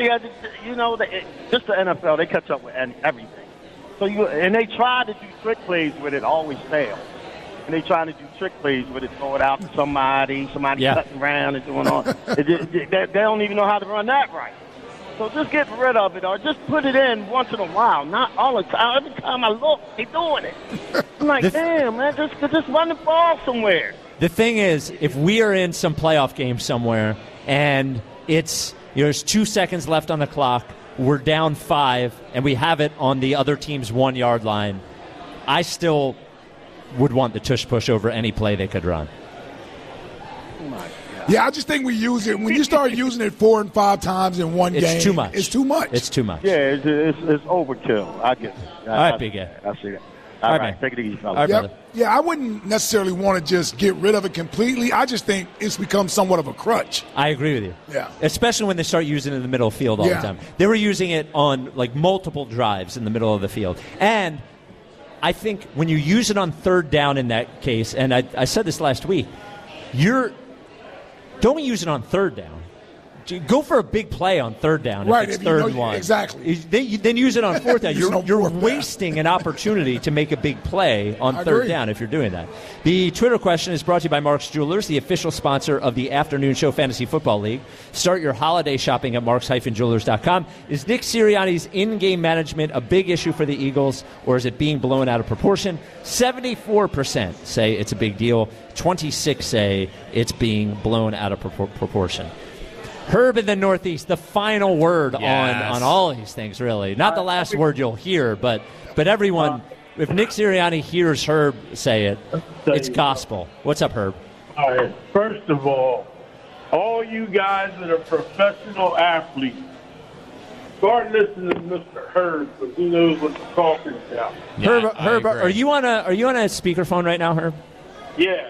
the NFL, they catch up with everything. And they try to do trick plays with it, always fail. And they try to do trick plays with it, throw it out to somebody cutting around and doing all. They don't even know how to run that right. So just get rid of it, or just put it in once in a while, not all the time. Every time I look, they're doing it. I'm like, damn, man, just run the ball somewhere.
The thing is, if we are in some playoff game somewhere and there's 2 seconds left on the clock, we're down 5, and we have it on the other team's 1 yard line, I still would want the tush push over any play they could run.
Oh my God.
Yeah, I just think we use it. When you start using it 4 and 5 times in one game,
it's too much.
It's too much.
It's too much.
Yeah, it's overkill. I get it.
All right, Big A.
I see that. All right, take it easy, fellas.
All right, brother.
Yeah, I wouldn't necessarily want to just get rid of it completely. I just think it's become somewhat of a crutch.
I agree with you.
Yeah.
Especially when they start using it in the middle of the field all the time. They were using it on like multiple drives in the middle of the field. And I think when you use it on third down in that case, and I said this last week, don't use it on third down. Go for a big play on third down if it's third and one.
Exactly.
Then use it on fourth down. You're wasting an opportunity to make a big play on third down if you're doing that. The Twitter question is brought to you by Mark's Jewelers, the official sponsor of the Afternoon Show Fantasy Football League. Start your holiday shopping at marks-jewelers.com. Is Nick Sirianni's in-game management a big issue for the Eagles, or is it being blown out of proportion? 74% say it's a big deal. 26% say it's being blown out of proportion. Herb in the Northeast, the final word on all of these things, really. Not the last word you'll hear, but everyone, if Nick Sirianni hears Herb say it, it's gospel. What's up, Herb?
All right. First of all you guys that are professional athletes, start listening to Mr. Herb because he knows what he's talking about.
Yeah, Herb, are you on a speakerphone right now, Herb?
Yeah.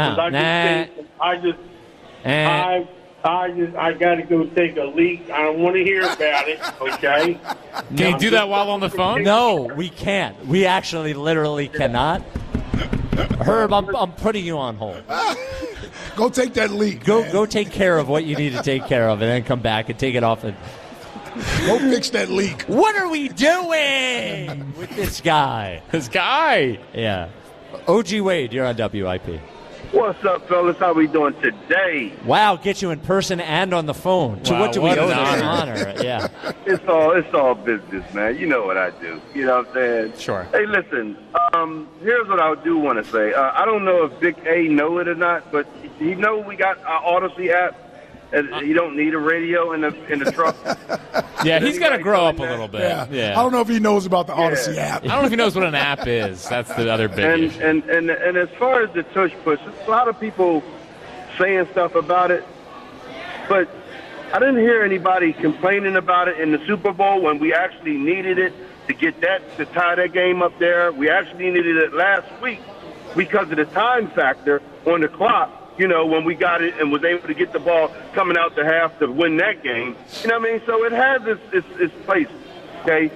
I got to go take a leak. I don't want to hear about it, okay?
Can you do that while on the phone?
No, we can't. We actually literally cannot. Herb, I'm putting you on hold.
Go take that leak.
Go take care of what you need to take care of, and then come back and take it off. And
go fix that leak.
What are we doing with this guy? Yeah. OG Wade, you're on WIP.
What's up, fellas? How we doing today?
Wow, get you in person and on the phone. To what do we owe this honor? Yeah.
It's all business, man. You know what I do. You know what I'm saying?
Sure.
Hey, listen. Here's what I do want to say. I don't know if Big A know it or not, but you know we got our Odyssey app. And you don't need a radio in the truck.
Yeah, he's got to grow up a little bit. Yeah.
I don't know if he knows about the Odyssey app.
I don't know if he knows what an app is. That's the other big issue.
And as far as the tush push, there's a lot of people saying stuff about it, but I didn't hear anybody complaining about it in the Super Bowl when we actually needed it to tie that game up there. We actually needed it last week because of the time factor on the clock. You know, when we got it and was able to get the ball coming out the half to win that game. You know what I mean? So it has its place, okay?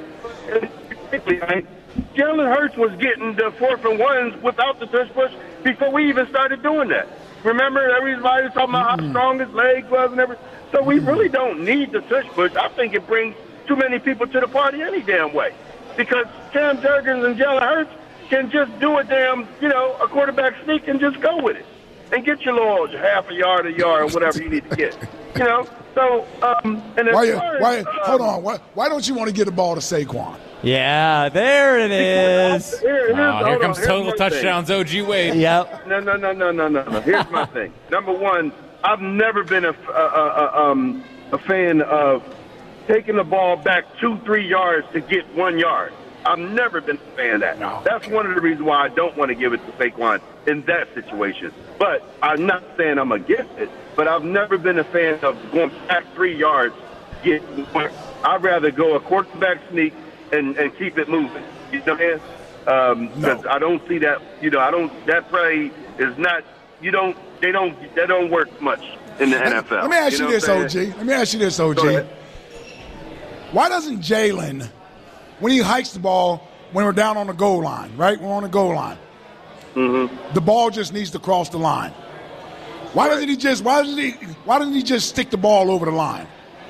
Jalen Hurts was getting the 4th and 1s without the tush push before we even started doing that. Remember, everybody was talking about how strong his legs was and everything. So we really don't need the tush push. I think it brings too many people to the party any damn way. Because Cam Jurgens and Jalen Hurts can just do a quarterback sneak and just go with it. And get your little half a yard, whatever you need to get. You know? So, and
hold on. Why don't you want to get the ball to Saquon?
Yeah, there it is.
Here comes total touchdowns, OG Wade.
Yep.
No. Here's my thing. Number one, I've never been a fan of taking the ball back 2-3 yards to get 1 yard. I've never been a fan of that. No. That's one of the reasons why I don't want to give it to Saquon in that situation. But I'm not saying I'm against it, but I've never been a fan of going back 3 yards. I'd rather go a quarterback sneak and keep it moving. You know what I'm saying? Because I don't see that. You know, that play is not. They don't work much in the NFL.
Let me ask you this, OG. Why doesn't Jalen, when he hikes the ball, when we're down on the goal line, right? We're on the goal line. Mm-hmm. The ball just needs to cross the line. Why doesn't he just stick the ball over the line?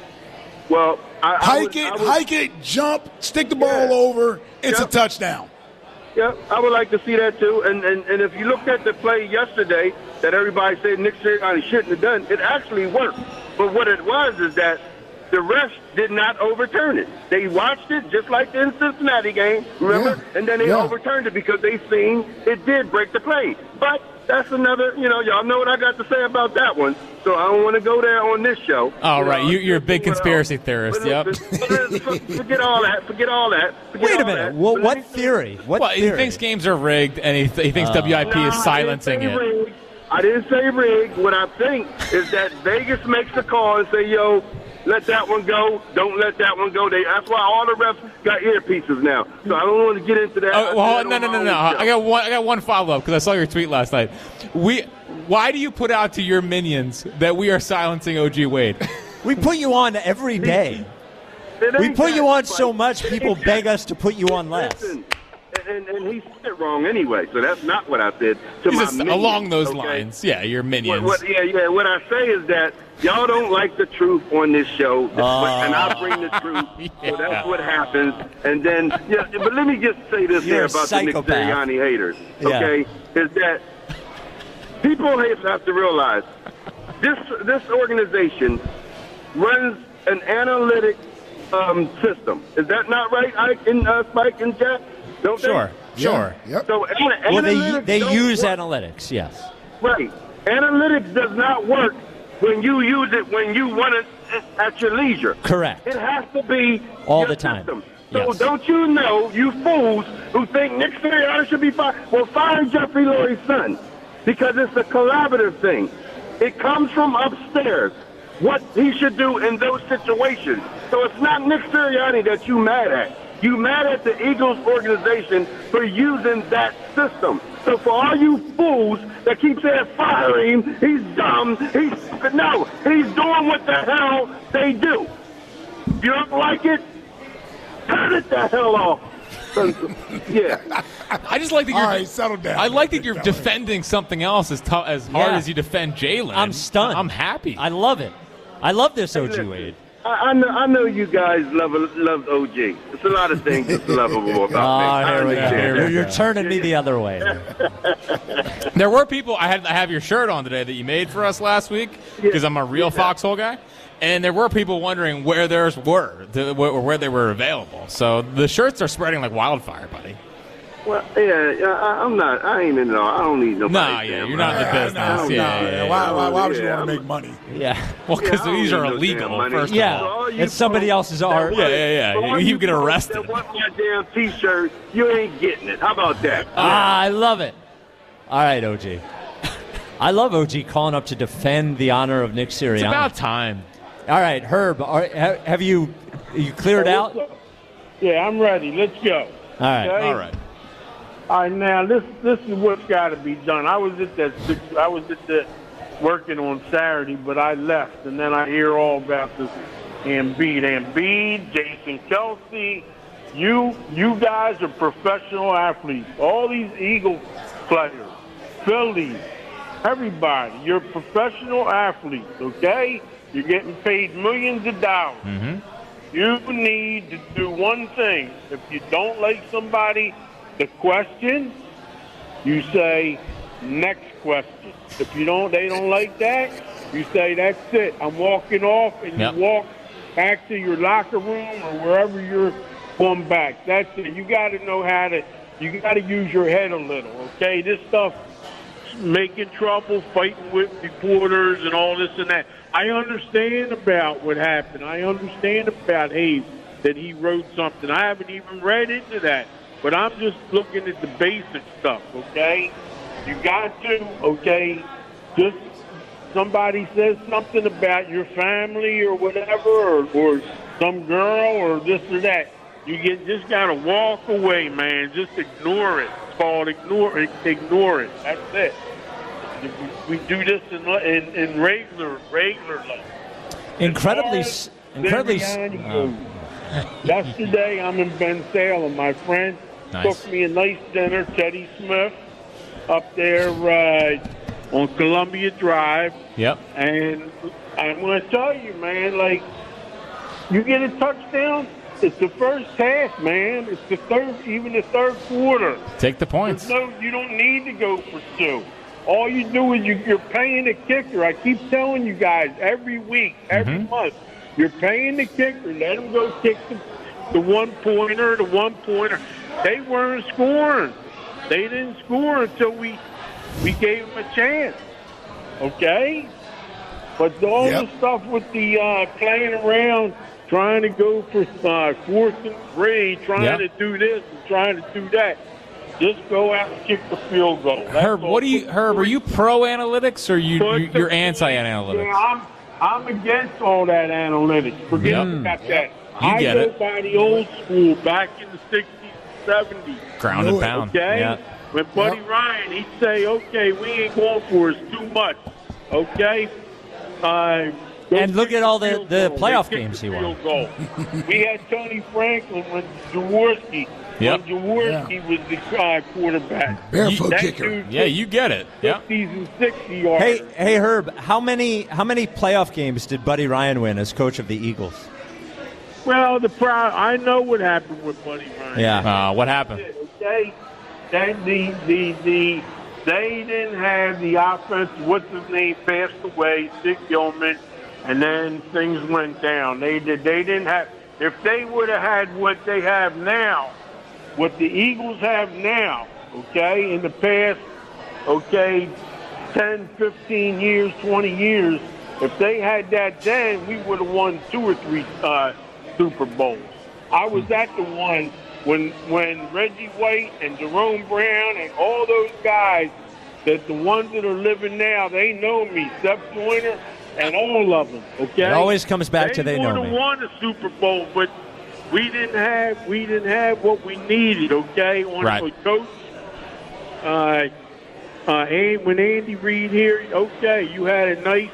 Well,
hike it, jump, stick the ball over. It's a touchdown.
Yeah, I would like to see that too. And if you looked at the play yesterday that everybody said Nick Sirianni shouldn't have done, it actually worked. But what it was is that the refs did not overturn it. They watched it just like in the Cincinnati game, remember? Yeah. And then they overturned it because they seen it did break the play. But that's another, y'all know what I got to say about that one. So I don't want to go there on this show.
Oh, right. You're a big conspiracy theorist, yep.
Forget all that.
Wait a minute. What theory?
He thinks games are rigged, and he thinks WIP is silencing it.
I didn't say rigged. What I think is that Vegas makes a call and say, yo, let that one go. Don't let that one go. That's why all the refs got earpieces now. So I don't want to get into that.
No. I got one follow-up because I saw your tweet last night. Why do you put out to your minions that we are silencing OG Wade?
We put you on every day. We put you on so much, people beg us to put you on less.
Listen, and he said it wrong anyway, so that's not what I said to my minions.
Along those lines, your minions.
What I say is that y'all don't like the truth on this show, and I bring the truth, so that's what happens. And then, but let me just say this here about the Nick Sirianni haters, okay, is that people have to realize this organization runs an analytic system. Is that not right, Ike and Spike and Jack? Don't
Sure.
Yep. So
they use analytics, yes.
Right. Analytics does not work when you use it when you want it at your leisure.
Correct.
It has to be
all the time.
System. So don't you know, you fools who think Nick Sirianni should be fired, well, fire Jeffrey Lurie's son because it's a collaborative thing. It comes from upstairs. What he should do in those situations. So it's not Nick Sirianni that you mad at. You mad at the Eagles organization for using that system. So for all you fools that keep saying fire him, he's dumb, no, he's doing what the hell they do. You don't like it? Turn it the hell off. Yeah.
I just like that you're.
All right, settle down.
I like that you're defending something else as hard as you defend Jalen.
I'm stunned.
I'm happy.
I love it. I love this, OG Wade.
I know you guys love OG. It's a lot of things that's lovable about me.
Here we go. You're turning me the other way.
There were people. I have your shirt on today that you made for us last week because I'm a real Foxhole guy, and there were people wondering where theirs were, where they were available. So the shirts are spreading like wildfire, buddy.
Well, I'm not. I ain't in it all. I don't need nobody.
You're not in the business.
Why would you want to make money?
Yeah.
Well, because these are illegal. First of all.
It's somebody else's art.
Yeah. You get arrested.
That one damn T-shirt, you ain't getting it. How about that?
I love it. All right, OG. I love OG calling up to defend the honor of Nick Sirianni.
It's about time.
All right, Herb. Have you cleared out?
Yeah, I'm ready. Let's go.
All right.
Okay?
All right.
All right, now this is what's got to be done. I was at the working on Saturday, but I left, and then I hear all about this Embiid, Jason Kelsey. You guys are professional athletes. All these Eagle players, Phillies, everybody. You're professional athletes, okay? You're getting paid millions of dollars.
Mm-hmm.
You need to do one thing. If you don't like somebody, the question, you say, next question. If they don't like that, you say, that's it. I'm walking off, and you walk back to your locker room or wherever you're going back. That's it. You got to know you got to use your head a little, okay? This stuff, making trouble, fighting with reporters and all this and that. I understand about what happened. I understand about Hayes, that he wrote something. I haven't even read into that. But I'm just looking at the basic stuff, okay? You got to, okay, just somebody says something about your family or whatever, or some girl or this or that. You just got to walk away, man. Just ignore it. It's called ignore it. That's it. We do this in regular life.
Incredibly.
Yesterday, I'm in Ben Salem. My friend cooked me a nice dinner, Teddy Smith, up there on Columbia Drive.
Yep.
And I'm going to tell you, man, like, you get a touchdown, it's the first half, man. It's the third quarter.
Take the points.
You don't need to go for two. All you do is you're paying the kicker. I keep telling you guys every week, every month, you're paying the kicker. Let them go kick the one-pointer. They weren't scoring. They didn't score until we gave them a chance. Okay? But all the stuff with the playing around, trying to go for 4th and 3, trying to do this and trying to do that. Just go out and kick the field goal.
Herb, are you pro analytics or you're anti analytics?
Yeah, I'm against all that analytics. Forget about that. I go by the old school back in the 60s and 70s.
Ground and pound.
Okay?
Yeah.
When Buddy Ryan, he'd say, okay, we ain't going for it. It's too much. Okay?
And look at all the playoff games he won.
We had Tony Franklin with Jaworski.
Yep.
When Jaworski was the quarterback.
Barefoot kicker.
Yeah, you get it.
50s and 60 yards.
Hey, Herb, how many playoff games did Buddy Ryan win as coach of the Eagles?
Well, I know what happened with Buddy Ryan.
Yeah.
What happened?
Okay. Then they didn't have the offense. What's his name passed away, Dick Gilman, and then things went down. They didn't have. If they would have had what they have now, what the Eagles have now, okay, in the past, 10, 15 years, 20 years, if they had that then, we would have won 2 or 3 Super Bowls. I was at the one when Reggie White and Jerome Brown and all those guys, that the ones that are living now, they know me, Seth Joyner and all of them, okay?
It always comes back to they know me.
They would have won a Super Bowl, but we didn't have what we needed, okay? On coach, when Andy Reid here, okay, you had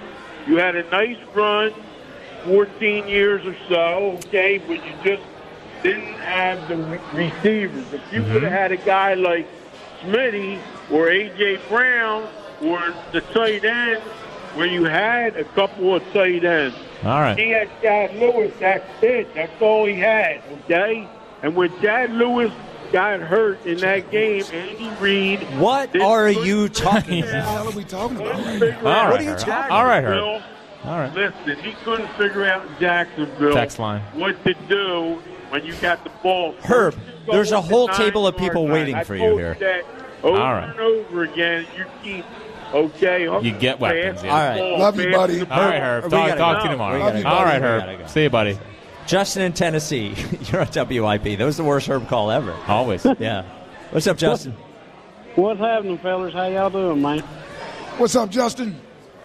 a nice run, 14 years or so, okay, but didn't have the receivers. If you would have had a guy like Smitty or A.J. Brown or the tight ends, where you had a couple of tight ends.
All right.
He had Chad Lewis. That's it. That's all he had, okay? And when Chad Lewis got hurt in that game, Andy Reid.
What are you talking
What the
about?
hell are we talking about?
All
What are you talking about?
All right, Herb. All right.
Listen, he couldn't figure out in Jacksonville
Text line.
what to do when you got the ball.
Herb, there's a whole table of
9-yard
people
line.
waiting
I
for you
told
here.
That over
All right.
and over again, you keep, okay.
You get weapons, yeah.
All right.
Love you, buddy.
All right, Herb.
We gotta
Talk
go.
to you tomorrow.
Love you,
All right,
buddy.
Herb.
We gotta go.
See you, buddy.
Justin in Tennessee. You're on WIP. That was the worst Herb call ever.
Always.
Yeah. What's up, Justin?
What's happening, fellas? How y'all doing, man?
What's up, Justin?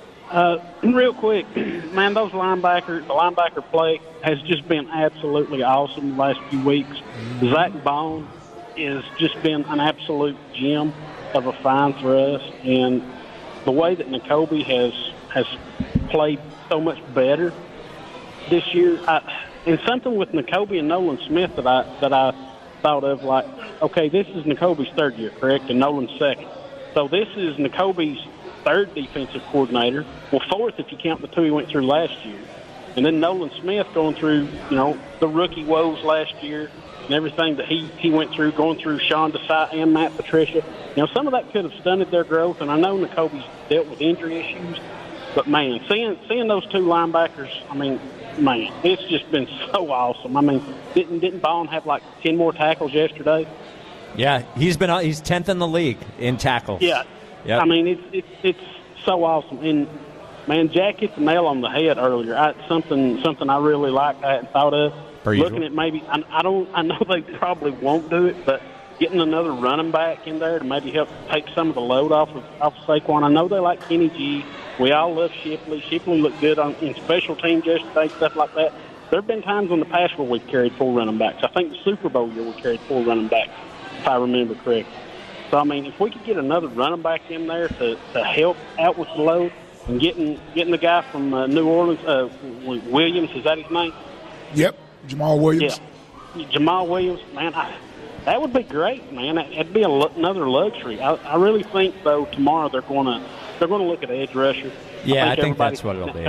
Real quick, man, the linebacker play has just been absolutely awesome the last few weeks. Zach Bone has just been an absolute gem of a find for us, and the way that Nakobe has played so much better this year, and something with Nakobe and Nolan Smith that I thought of, like, okay, this is Nakobe's third year, correct, and Nolan's second. So this is Nakobe's third defensive coordinator. Well, fourth if you count the two he went through last year. And then Nolan Smith going through, the rookie woes last year and everything that he went through, going through Sean Desai and Matt Patricia. Some of that could have stunted their growth, and I know Nakobe's dealt with injury issues. But, man, seeing those two linebackers, man, it's just been so awesome. Didn't Bond have like 10 more tackles yesterday?
Yeah, he's 10th in the league in tackles.
Yeah.
Yep.
It's so awesome. And, man, Jack hit the nail on the head earlier. Something I really liked I hadn't thought of. Looking at maybe, I know they probably won't do it, but getting another running back in there to maybe help take some of the load off of Saquon. I know they like Kenny G. We all love Shipley. Shipley looked good in special teams yesterday, stuff like that. There have been times in the past where we've carried 4 running backs. I think the Super Bowl year we carried 4 running backs, if I remember correctly. So, if we could get another running back in there to help out with the load, and getting the guy from New Orleans, Williams, is that his name?
Yep, Jamal Williams.
Yeah, Jamal Williams, man, that would be great, man. That'd be another luxury. I really think, though, tomorrow they're going to look at edge rusher.
Yeah, I think that's what it'll be.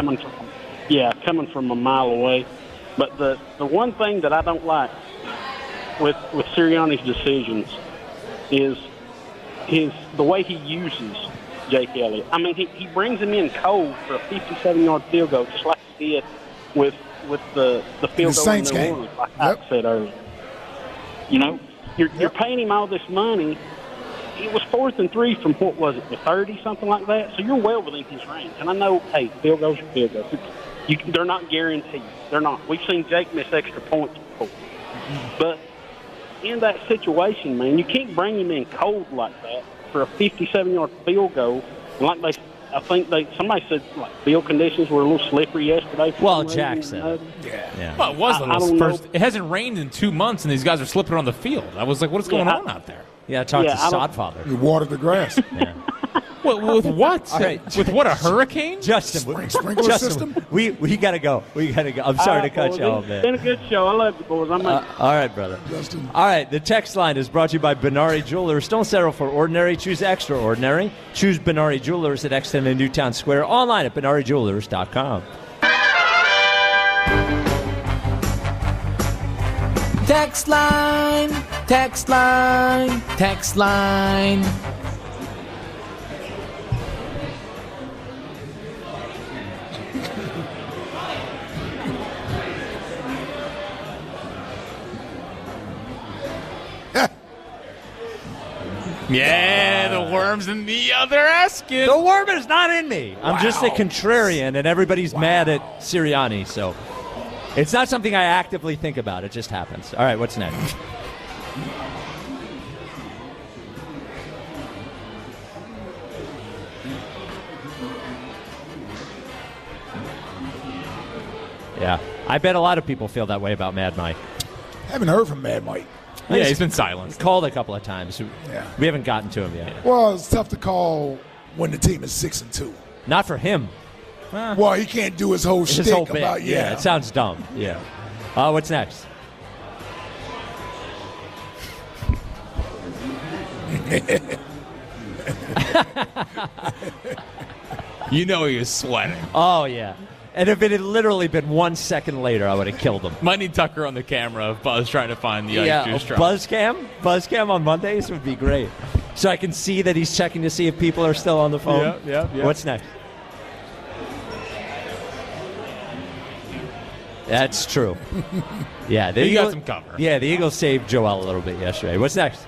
Coming from a mile away. But the one thing that I don't like with Sirianni's decisions is the way he uses Jake Elliott. He brings him in cold for a 57-yard field goal, just like he did with the field goal in New Orleans, like I said earlier. You're paying him all this money. It was 4th and 3 from, what was it, the 30, something like that? So you're well within his range. And I know, hey, field goals are field goals. They're not guaranteed. They're not. We've seen Jake miss extra points before. But in that situation, man, you can't bring him in cold like that for a 57-yard field goal. And somebody said like field conditions were a little slippery yesterday.
Well, Jack said.
Yeah. Well, it was first. It hasn't rained in 2 months, and these guys are slipping on the field. I was like, what is going on out there?
Yeah, talk to Sodfather.
You watered the grass.
Yeah.
With what?
All right.
With what, a hurricane?
Sprinkler system?
We got to go. I'm sorry to cut you off, man.
It's been a good show. I love you, boys.
All right, brother.
Justin.
All right, the text line is brought to you by Benari Jewelers. Don't settle for ordinary. Choose extraordinary. Choose Benari Jewelers at Exton and Newtown Square. Online at BenariJewelers.com.
Text line, text line, text line.
Yeah, the worm's in the other asking.
The worm is not in me. I'm just a contrarian, and everybody's mad at Sirianni, so it's not something I actively think about. It just happens. All right, what's next? Yeah, I bet a lot of people feel that way about Mad Mike.
Haven't heard from Mad Mike.
Yeah, he's been silent.
He's called a couple of times.
Yeah.
We haven't gotten to him yet.
Well, it's tough to call when the team is 6-2.
Not for him.
Well, he can't do his whole shtick
His whole bit.
about
Yeah, it sounds dumb. Yeah. What's next?
You know he was sweating.
Oh, yeah. And if it had literally been 1 second later, I would have killed him.
Might need Tucker on the camera of Buzz trying to find the ice juice drop.
Buzzcam on Mondays would be great. So I can see that he's checking to see if people are still on the phone.
Yeah.
What's next? That's true. Yeah,
he got some cover.
Yeah, the Eagles saved Joel a little bit yesterday. What's next?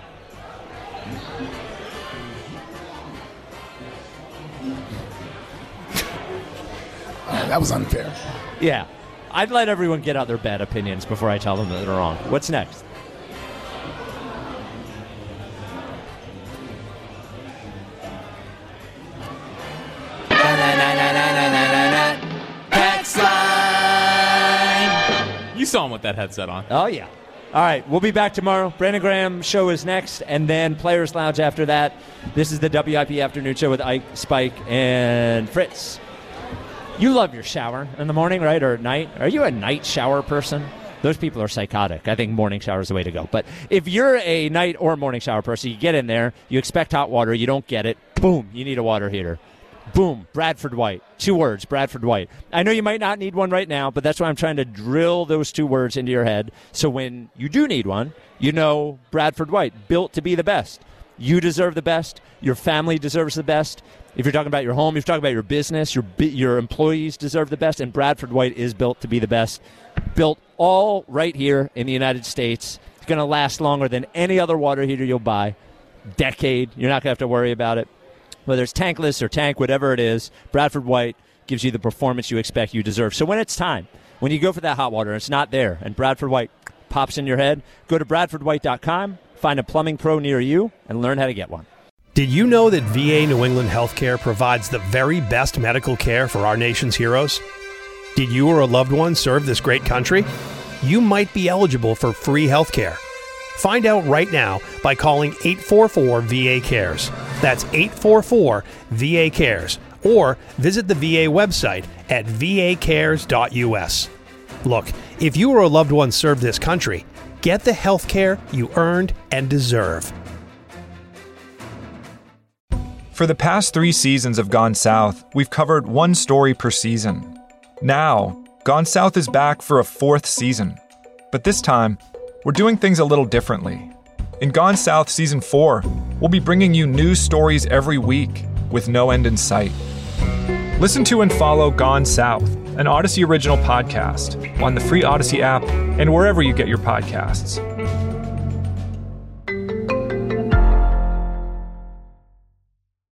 That was unfair.
Yeah. I'd let everyone get out their bad opinions before I tell them that they're wrong. What's next?
You saw him with that headset on.
Oh, yeah. All right, we'll be back tomorrow. Brandon Graham show is next, and then Players Lounge after that. This is the WIP Afternoon Show with Ike, Spike, and Fritz. You love your shower in the morning, right, or at night? Are you a night shower person? Those people are psychotic. I think morning shower is the way to go. But if you're a night or morning shower person, you get in there, you expect hot water, you don't get it, boom, you need a water heater. Boom, Bradford White. 2 words, Bradford White. I know you might not need one right now, but that's why I'm trying to drill those 2 words into your head. So when you do need one, you know Bradford White, built to be the best. You deserve the best. Your family deserves the best. If you're talking about your home, if you're talking about your business, your employees deserve the best, and Bradford White is built to be the best. Built all right here in the United States. It's going to last longer than any other water heater you'll buy. Decade. You're not going to have to worry about it. Whether it's tankless or tank, whatever it is, Bradford White gives you the performance you expect you deserve. So when it's time, when you go for that hot water and it's not there, and Bradford White pops in your head, go to BradfordWhite.com, find a plumbing pro near you, and learn how to get one.
Did you know that VA New England Healthcare provides the very best medical care for our nation's heroes? Did you or a loved one serve this great country? You might be eligible for free health care. Find out right now by calling 844-VA-CARES. That's 844-VA-CARES. Or visit the VA website at vacares.us. Look, if you or a loved one served this country, get the health care you earned and deserve.
For the past 3 seasons of Gone South, we've covered 1 story per season. Now, Gone South is back for a 4th season. But this time, we're doing things a little differently. In Gone South Season 4, we'll be bringing you news stories every week with no end in sight. Listen to and follow Gone South, an Odyssey original podcast, on the free Odyssey app and wherever you get your podcasts.